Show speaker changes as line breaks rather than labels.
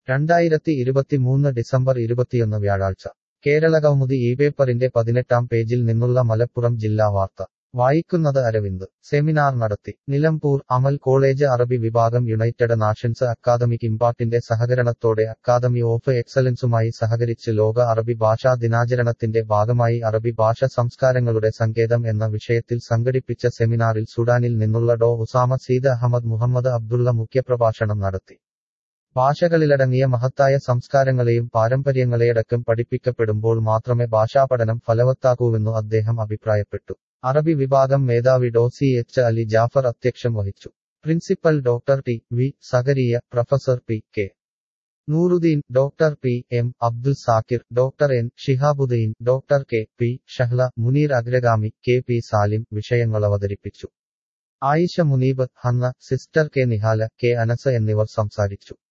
2023 December 21 വ്യാഴാഴ്ച കേരളകൗമുദി ഈ പേപ്പറിന്റെ 18-ാം പേജിൽ നിന്നുള്ള മലപ്പുറം ജില്ലാ വാർത്ത വായിക്കുന്നത് അരവിന്ദ് സെമിനാർ നടത്തി നിലമ്പൂർ അമൽ കോളേജ് അറബി വിഭാഗം യുണൈറ്റഡ് നാഷൻസ് അക്കാദമിക് ഇംപാക്ടിന്റെ സഹകരണത്തോടെ അക്കാദമി ഓഫ് എക്സലൻസുമായി സഹകരിച്ച് ലോക അറബി ഭാഷാ ദിനാചരണത്തിന്റെ ഭാഗമായി അറബി ഭാഷ സംസ്കാരങ്ങളുടെ സങ്കേതം എന്ന വിഷയത്തിൽ സംഘടിപ്പിച്ച സെമിനാറിൽ സുഡാനിൽ നിന്നുള്ള ഡോ Usama Saeed Ahmed Mohammed Abdullah മുഖ്യപ്രഭാഷണം നടത്തി ഭാഷകളിലടങ്ങിയ മഹത്തായ സംസ്കാരങ്ങളെയും പാരമ്പര്യങ്ങളെയടക്കം പഠിപ്പിക്കപ്പെടുമ്പോൾ മാത്രമേ ഭാഷാപഠനം ഫലവത്താകൂവെന്നു അദ്ദേഹം അഭിപ്രായപ്പെട്ടു അറബി വിഭാഗം മേധാവി ഡോ സി എച്ച് അലി ജാഫർ അധ്യക്ഷം വഹിച്ചു principal doctor T V Zakariya professor P K Nooruddin doctor P M Abdul Zakir doctor N Shihabuddin doctor K P Shahla Muneer അഗ്രഗാമി കെ പി സാലിം വിഷയങ്ങൾ അവതരിപ്പിച്ചു Ayisha Muneeb Hanna sister K Nihala K Anas എന്നിവർ സംസാരിച്ചു